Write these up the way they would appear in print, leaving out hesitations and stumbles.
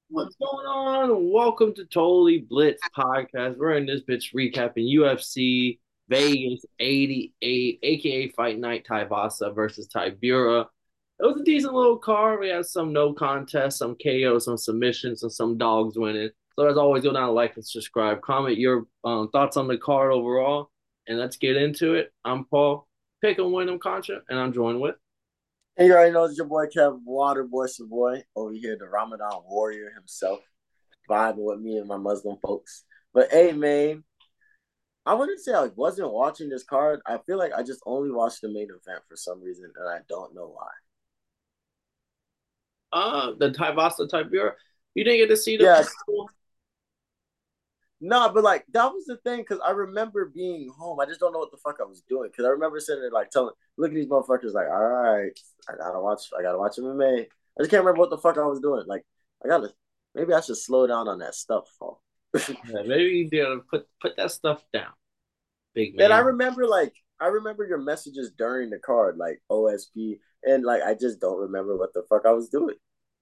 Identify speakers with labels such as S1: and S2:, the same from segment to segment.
S1: What's going on? Welcome to Totally Blitz Podcast. We're in this bitch recapping UFC Vegas 88, aka Fight Night Tyvasa versus Tybura. It was a decent little card. We had some no contest, some KO, some submissions, and some dogs winning. So as always, go down, like and subscribe, comment your thoughts on the card overall, and let's get into it. I'm Paul, pick and win them Contra, and I'm joined with.
S2: And you already know it's your boy Kev Waterboy Savoy over here, the Ramadan warrior himself, vibing with me and my Muslim folks. But hey, man, I wouldn't say I wasn't watching this card. I feel like I just only watched the main event for some reason, and I don't know why.
S1: The Tyvasa Tybura. You didn't get to see the
S2: Yeah,
S1: full.
S2: no, but like that was the thing because I remember being home. I just don't know what the fuck I was doing because I remember sitting there like telling, look at these motherfuckers, like, all right, I gotta watch MMA. I just can't remember what the fuck I was doing. Like, I gotta, maybe I should slow down on that stuff, Paul.
S1: Yeah, maybe you gotta put that stuff down, big
S2: And
S1: man.
S2: I remember your messages during the card, like OSP, and like I just don't remember what the fuck I was doing.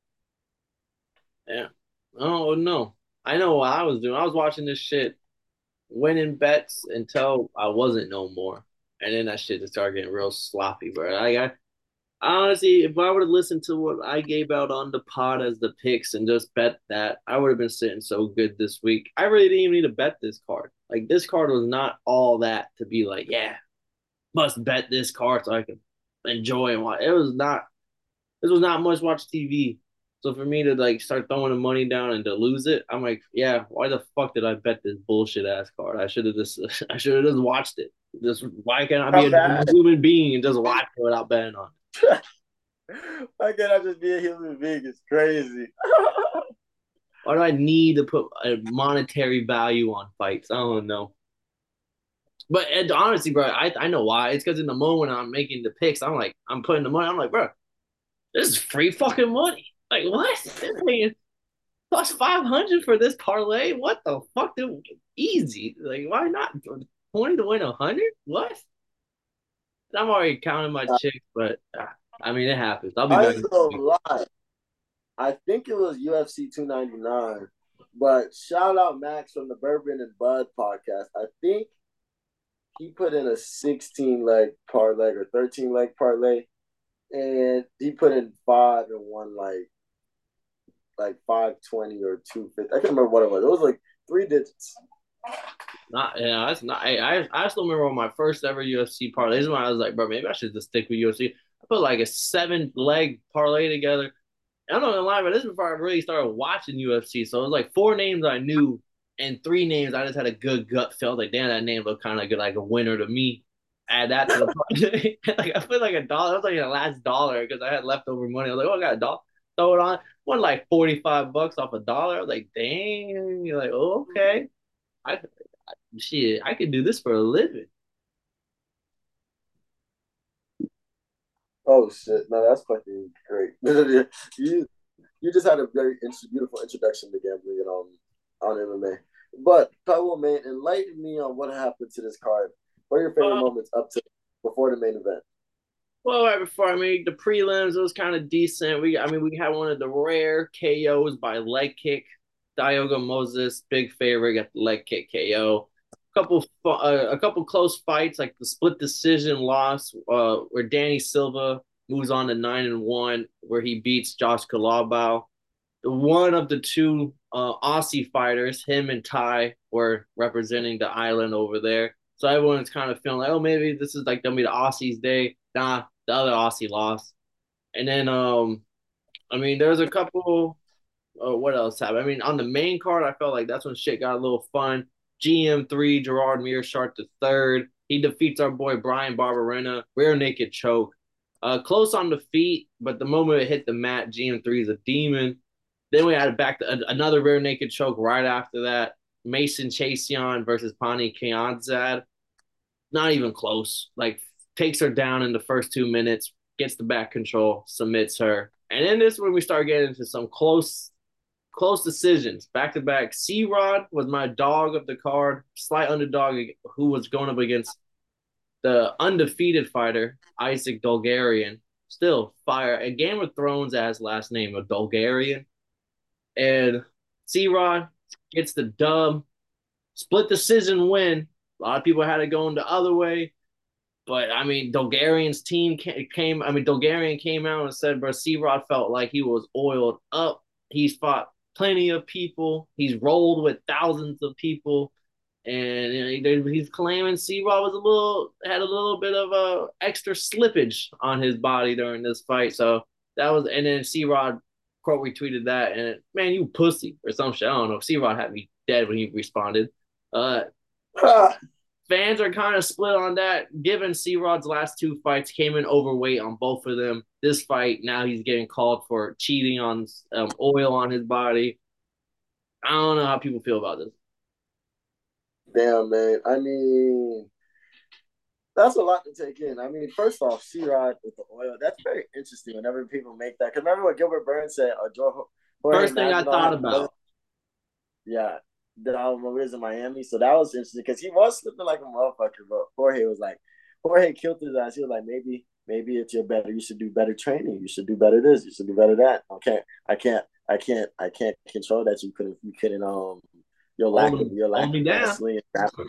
S1: Yeah. Oh no. I know what I was doing. I was watching this shit, winning bets until I wasn't no more. And then that shit just started getting real sloppy, bro. I honestly, if I would have listened to what I gave out on the pod as the picks and just bet that, I would have been sitting so good this week. I really didn't even need to bet this card. Like this card was not all that to be like, yeah, must bet this card so I can enjoy and watch. It was not. This was not much watch TV. So for me to like start throwing the money down and to lose it, I'm like, yeah, why the fuck did I bet this bullshit ass card? I should have just watched it. Just why can't I be
S2: How
S1: a
S2: bad?
S1: human being and just watch it without betting on it?
S2: Why can't I just be a human being? It's crazy.
S1: Why do I need to put a monetary value on fights? I don't know. But honestly, bro, I know why. It's because in the moment I'm making the picks, I'm putting the money. I'm like, bro, this is free fucking money. Like what? They're paying plus 500 for this parlay. What the fuck? Dude? Easy. Like, why not? 20 to win 100? What? I'm already counting my chicks, but I mean, it happens. I'll be
S2: I
S1: back.
S2: ain't gonna lie. I think it was UFC 299, but shout out Max from the Bourbon and Bud podcast. I think he put in a 16 leg parlay or 13 leg parlay, and he put in five and won like 520 or 250. I can't remember what it was. It was like three digits.
S1: Not, yeah, that's not. I still remember on my first ever UFC parlay. This is when I was like, bro, maybe I should just stick with UFC. I put like a 7 leg parlay together. I'm not gonna lie, but this is before I really started watching UFC. So it was like 4 names I knew and 3 names I just had a good gut feel. Like, damn, that name looked kind of good, like a winner to me. Add that to the party. Like I put like $1. That was like the last dollar because I had leftover money. I was like, oh, I got a dollar. Throw it on. Won like 45 bucks off $1. I was like, dang. You're like, oh, okay. I shit, I could do this for a living.
S2: Oh shit! No, that's fucking great. you you just had a very beautiful introduction to gambling and on MMA. But Taiwo, man, enlighten me on what happened to this card. What are your favorite
S1: Uh,
S2: moments up to before the main event?
S1: well, right before I made the prelims, it was kind of decent. We had one of the rare KOs by leg kick. Diogo Moses, big favorite, got the leg kick KO. A couple close fights, like the split decision loss, where Danny Silva moves on to 9-1, where he beats Josh Kalabau. One of the two Aussie fighters, him and Ty, were representing the island over there. So everyone's kind of feeling like, oh, maybe this is like gonna be the Aussies' day. Nah, the other Aussie lost. And then, there's a couple. What else happened? I mean, on the main card, I felt like that's when shit got a little fun. GM3, Gerard Meerschaert the third. He defeats our boy Brian Barberena, rear naked choke. Close on the feet, but the moment it hit the mat, GM3 is a demon. Then we had back to another rear naked choke right after that. Mason Chaseon versus Pani Kianzad. Not even close. Like takes her down in the first 2 minutes, gets the back control, submits her. And then this is when we start getting into some close decisions. Back to back. C Rod was my dog of the card, slight underdog who was going up against the undefeated fighter, Isaac Dolgarian. Still fire. A Game of Thrones as last name, a Dolgarian. And C-Rod gets the dub, split decision win. A lot of people had it going the other way. But I mean, Dolgarian's team came. I mean, Dolgarian came out and said, "Bro, C-Rod felt like he was oiled up. He's fought plenty of people. He's rolled with thousands of people, and he's claiming C-Rod was had a little bit of a extra slippage on his body during this fight. So that was, and then C-Rod quote retweeted that, and man, you pussy or some shit. I don't know. C-Rod had me dead when he responded. Uh, Fans are kind of split on that. Given C-Rod's last two fights came in overweight on both of them. This fight, now he's getting called for cheating on oil on his body. I don't know how people feel about this.
S2: Damn, man. I mean, that's a lot to take in. I mean, first off, C-Rod with the oil, that's very interesting whenever people make that. Because remember what Gilbert Burns said,
S1: First thing I thought about.
S2: Yeah, that was in Miami. So that was interesting because he was slipping like a motherfucker, but Jorge killed his ass. He was like, maybe if you're better, you should do better training. You should do better this. You should do better that. Okay, I can't control that. You couldn't your lack of wrestling.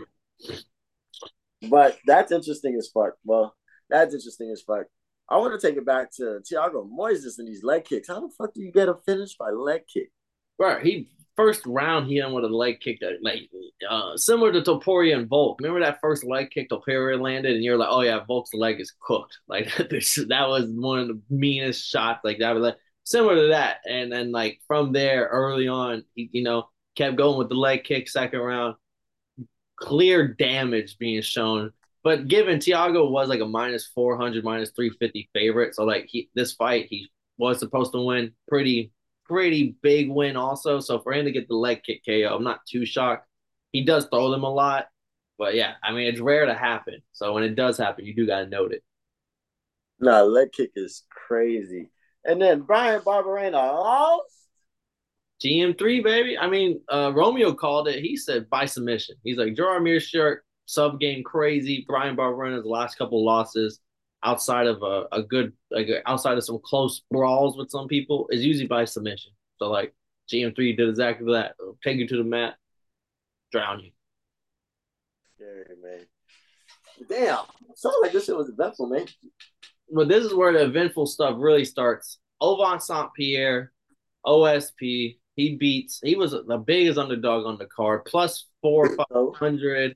S2: But that's interesting as fuck. Well, that's interesting as fuck. I want to take it back to Thiago Moises and these leg kicks. How the fuck do you get a finish by leg kick?
S1: Right, he first round he went with a leg kick that like similar to Topuria and Volk. Remember that first leg kick Topuria landed, and you're like, oh yeah, Volk's leg is cooked. Like that was one of the meanest shots. Like that was like similar to that. And then like from there, early on, he kept going with the leg kick. Second round, clear damage being shown. But given Thiago was like a minus 400, minus 350 favorite, so like this fight he was supposed to win pretty big win also. So for him to get the leg kick KO, I'm not too shocked. He does throw them a lot, but yeah, I mean it's rare to happen. So when it does happen, you do gotta note it.
S2: Nah, leg kick is crazy. And then Brian Barberena lost.
S1: GM3, baby. I mean, Romeo called it. He said by submission. He's like, Gerard Meerschaert, sub game crazy. Brian Barberena's last couple losses outside of a good, like outside of some close brawls with some people is usually by submission. So like GM3 did exactly that. Take you to the mat, drown you.
S2: Scary, man. Damn. Sounds like this shit was eventful, man.
S1: But this is where the eventful stuff really starts. Ovince St. Pierre, OSP. He was the biggest underdog on the card, plus 4,500.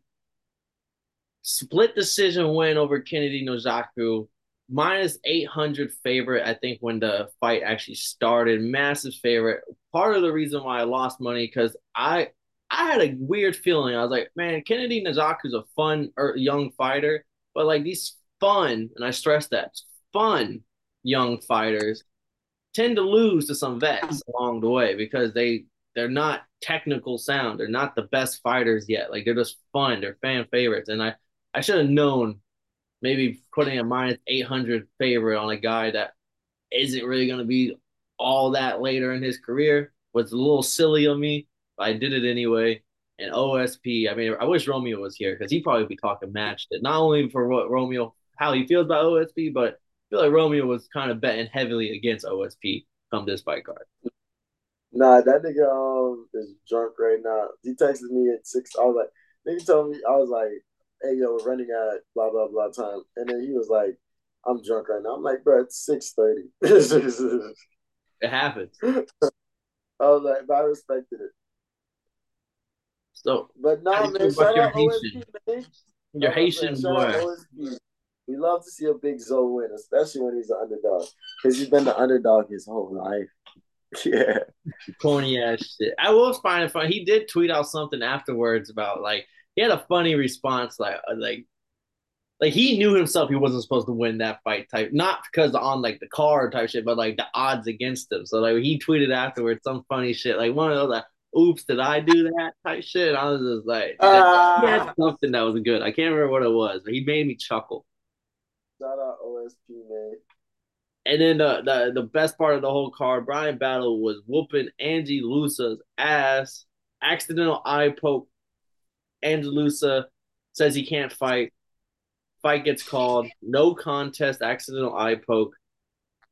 S1: Split decision win over Kennedy Nozhaku, minus 800 favorite, I think, when the fight actually started. Massive favorite. Part of the reason why I lost money, because I had a weird feeling. I was like, man, Kennedy Nozhaku's a fun young fighter, but like these fun, and I stress that, fun young fighters tend to lose to some vets along the way because they're not technical sound. They're not the best fighters yet. Like they're just fun. They're fan favorites. And I should have known maybe putting a minus 800 favorite on a guy that isn't really going to be all that later in his career was a little silly of me, but I did it anyway. And OSP, I mean, I wish Romeo was here because he'd probably be talking match it. Not only for what Romeo, how he feels about OSP, but I feel like Romeo was kind of betting heavily against OSP come this fight card.
S2: Nah, that nigga is drunk right now. He texted me at 6. I was like, nigga told me, I was like, hey yo, we're running at blah blah blah time. And then he was like, I'm drunk right now. I'm like, bro, it's 6:30.
S1: It happens.
S2: I was like, but I respected it.
S1: So,
S2: but no, man, shout out OSP, man.
S1: Your Haitian boy.
S2: We love to see a big Zoe win, especially when he's an underdog. Because he's been the underdog his whole life. Yeah.
S1: Corny ass shit. I was finding it funny. He did tweet out something afterwards about like he had a funny response, like he knew himself he wasn't supposed to win that fight type, not because on like the card type shit, but like the odds against him. So like he tweeted afterwards some funny shit, like one of those like, oops, did I do that type shit? I was just like, he had something that was good. I can't remember what it was, but he made me chuckle.
S2: Shout out OSP, man.
S1: And then the best part of the whole card, Brian Battle was whooping Angie Lusa's ass. Accidental eye poke. Angie Lusa says he can't fight. Fight gets called. No contest, accidental eye poke.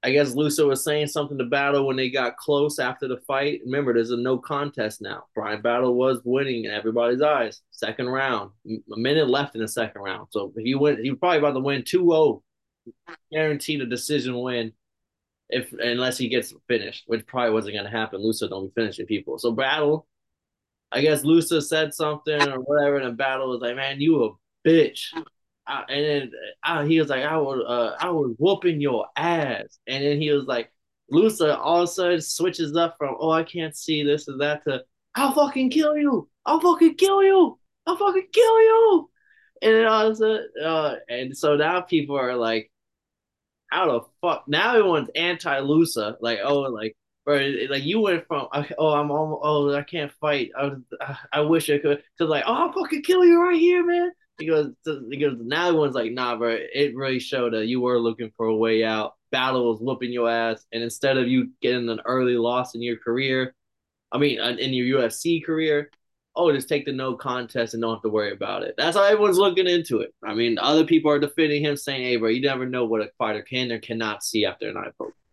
S1: I guess Lusa was saying something to Battle when they got close after the fight. Remember, there's a no contest now. Bryan Battle was winning in everybody's eyes. Second round, a minute left in the second round. So if you win, you're probably about to win 2-0, guaranteed a decision win. If unless he gets finished, which probably wasn't going to happen. Lusa don't be finishing people. So Battle, I guess Lusa said something or whatever, and Battle was like, "Man, you a bitch." And then he was like, I was whooping your ass. And then he was like, Lusa all of a sudden switches up from, oh, I can't see this and that to, I'll fucking kill you. I'll fucking kill you. I'll fucking kill you. And then all of a sudden, and so now people are like, how the fuck? Now everyone's anti-Lusa. Like, oh, like, bro, like you went from, oh, I'm almost, oh, I can't fight. I wish I could. To like, oh, I'll fucking kill you right here, man. He goes, now everyone's like, nah, bro, it really showed that you were looking for a way out. Battle was whooping your ass. And instead of you getting an early loss in your career, I mean, in your UFC career, oh, just take the no contest and don't have to worry about it. That's how everyone's looking into it. I mean, other people are defending him, saying, hey, bro, you never know what a fighter can or cannot see after an eye poke.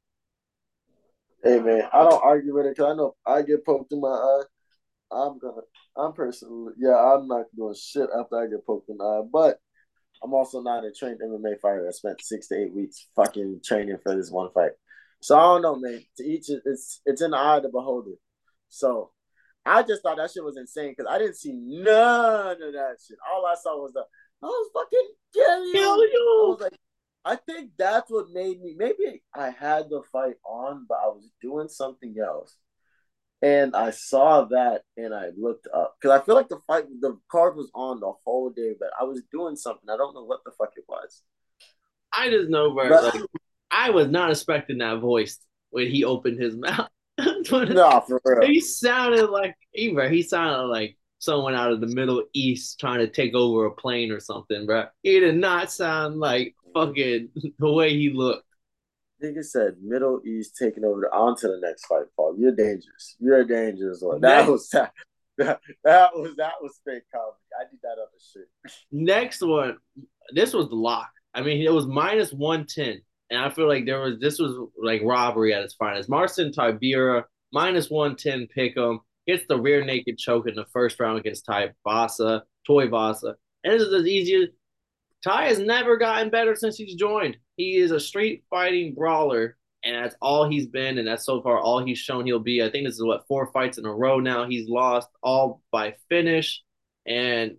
S2: Hey man, I don't argue with it because I know if I get poked in my eye, I'm gonna. I'm personally, yeah, I'm not doing shit after I get poked in the eye. But I'm also not a trained MMA fighter that spent 6 to 8 weeks fucking training for this one fight. So I don't know, man. To each, it's in the eye of the beholder. So I just thought that shit was insane because I didn't see none of that shit. All I saw was I was fucking kill you.
S1: Kill
S2: I
S1: you.
S2: was like, I think that's what made me. Maybe I had the fight on, but I was doing something else. And I saw that and I looked up because I feel like the card was on the whole day, but I was doing something. I don't know what the fuck it was.
S1: I just know, bro,
S2: But
S1: like, I was not expecting that voice when he opened his mouth.
S2: no, for real.
S1: He sounded like, he sounded like someone out of the Middle East trying to take over a plane or something, bro. He did not sound like fucking the way he looked.
S2: Nigga said Middle East taking over on to the next fight, Paul. You're dangerous. You're a dangerous one. That
S1: Next,
S2: was that was fake comedy. I did that other shit.
S1: next one, this was the lock. I mean, it was minus 110. And I feel like this was like robbery at its finest. Marcin Tybura, minus 110 pick him, gets the rear naked choke in the first round against Tuivasa. And this is as easy as Ty has never gotten better since he's joined. He is a street fighting brawler, and that's all he's been, and that's so far all he's shown he'll be. I think this is what 4 fights in a row now. He's lost all by finish, and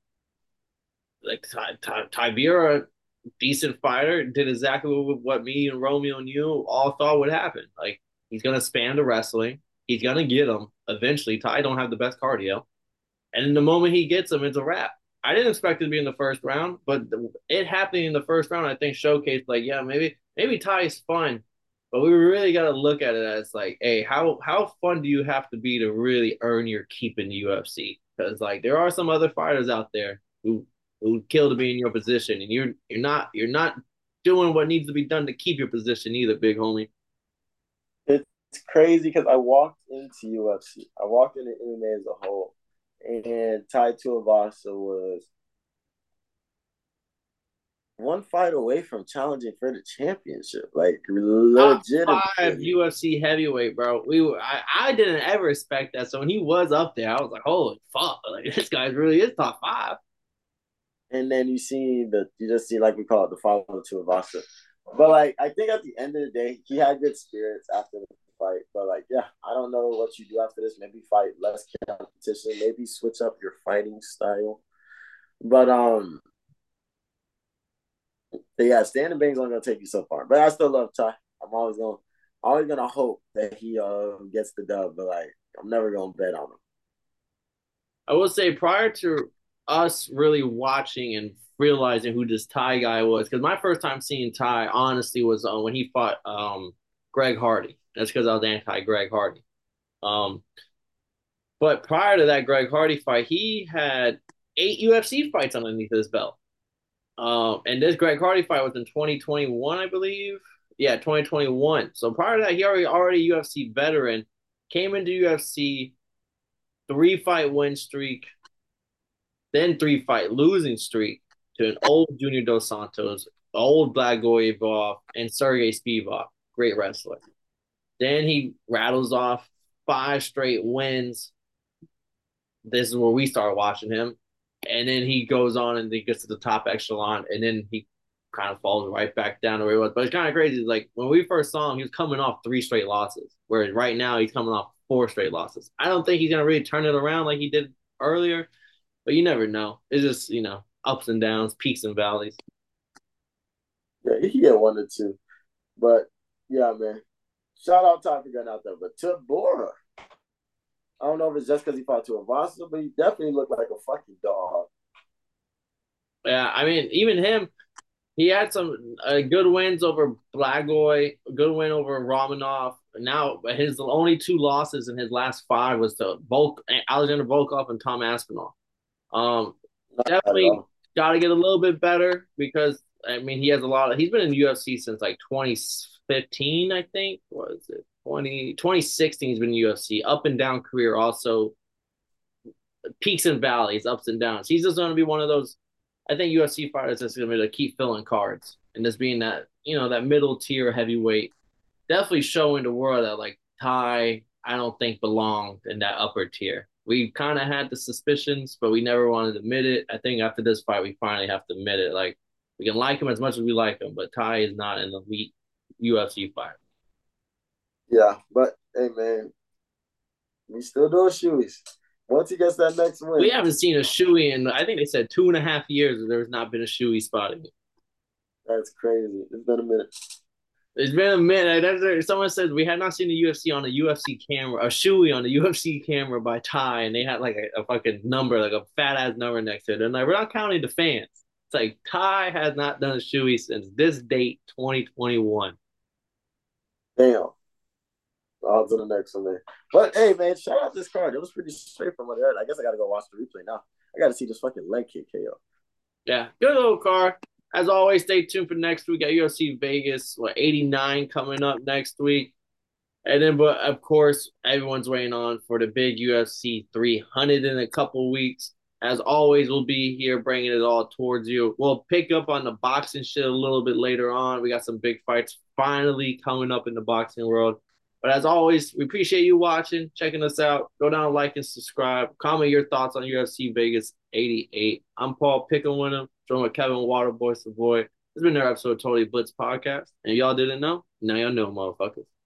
S1: like Tybura, decent fighter, did exactly what me and Romeo and you all thought would happen. Like he's gonna spam the wrestling, he's gonna get him eventually. Ty don't have the best cardio, and in the moment he gets him, it's a wrap. I didn't expect it to be in the first round, but it happening in the first round, I think, showcased like, yeah, maybe Ty's fun, but we really got to look at it as like, hey, how fun do you have to be to really earn your keep in the UFC? Because like there are some other fighters out there who would kill to be in your position, and you're not doing what needs to be done to keep your position either, big homie.
S2: It's crazy because I walked into UFC. I walked into MMA as a whole, and Tai Tuivasa was one fight away from challenging for the championship. Like
S1: Top five
S2: legitimately.
S1: UFC heavyweight, bro. I didn't ever expect that. So when he was up there, I was like, holy fuck, like this guy really is top five.
S2: And then you just see like we call it the follow to Avasa. But like I think at the end of the day, he had good spirits after the fight. But like, yeah, I don't know what you do after this. Maybe fight less competition, maybe switch up your fighting style. But yeah, standing bang's only gonna take you so far. But I still love Ty. I'm always gonna hope that he gets the dub, but like I'm never gonna bet on him.
S1: I will say prior to us really watching and realizing who this Ty guy was, because my first time seeing Ty honestly was when he fought Greg Hardy. That's because I was anti Greg Hardy. Um, but prior to that Greg Hardy fight, he had 8 UFC fights underneath his belt. And this Greg Hardy fight was in 2021, I believe. Yeah, 2021. So prior to that, he already UFC veteran, came into UFC, 3 fight win streak, then 3 fight losing streak to an old Junior Dos Santos. old Blagojev and Sergey Spivak, great wrestler. Then he rattles off 5 straight wins. This is where we start watching him. And then he goes on and he gets to the top echelon, and then he kind of falls right back down to where he was. But it's kind of crazy. Like when we first saw him, he was coming off 3 straight losses, whereas right now he's coming off 4 straight losses. I don't think he's gonna really turn it around like he did earlier, but you never know. It's just ups and downs, peaks and valleys.
S2: Yeah, he can get 1 or 2. But yeah, man. Shout out Tommy Gunn out there. But to Bora, I don't know if it's just because he fought to Tuivasa, but he definitely looked like a fucking dog.
S1: Yeah, I mean, even him, he had some good wins over Blagoy, good win over Romanov. Now his only 2 losses in his last 5 was to Alexander Volkov and Tom Aspinall. Um,
S2: Not at
S1: Definitely
S2: all.
S1: got to get a little bit better because I mean he has a lot of he's been in UFC since like 2015, I think. What is it? 2016 he's been in UFC, up and down career, also peaks and valleys, ups and downs. He's just going to be one of those. I think UFC fighters that's going to be to keep filling cards and just being that that middle tier heavyweight. Definitely showing the world that like Ty, I don't think belonged in that upper tier. We kind of had the suspicions, but we never wanted to admit it. I think after this fight, we finally have to admit it. Like we can like him as much as we like him, but Ty is not an elite UFC fighter.
S2: Yeah, but hey, man, we still doing shoeies. Once he gets that next
S1: We
S2: win,
S1: haven't seen a shoey in I think they said 2.5 years. There's not been a shoey spotted.
S2: that's crazy. It's been a minute.
S1: It's been a minute. Someone said we had not seen the UFC on a UFC camera, a shoey on the UFC camera by Ty, and they had like a fucking number, like a fat ass number next to it. And like, we're not counting the fans. It's like Ty has not done a shoey since this date, 2021.
S2: Damn. On to the next one, man. But hey, man, shout out this card. It was pretty straight from what I heard. I guess I gotta go watch the replay now. I gotta see this fucking leg kick KO.
S1: Yeah, good little card. As always, stay tuned for next week. Got UFC Vegas, 89 coming up next week. And then, but of course, everyone's waiting on for the big UFC 300 in a couple weeks. As always, we'll be here bringing it all towards you. We'll pick up on the boxing shit a little bit later on. We got some big fights finally coming up in the boxing world. But as always, we appreciate you watching, checking us out. Go down, like, and subscribe. Comment your thoughts on UFC Vegas 88. I'm Paul Picklewinham, joined with Kevin Waterboy Savoy. This has been another episode of Totally Blitz Podcast. And if y'all didn't know, now y'all know, motherfuckers.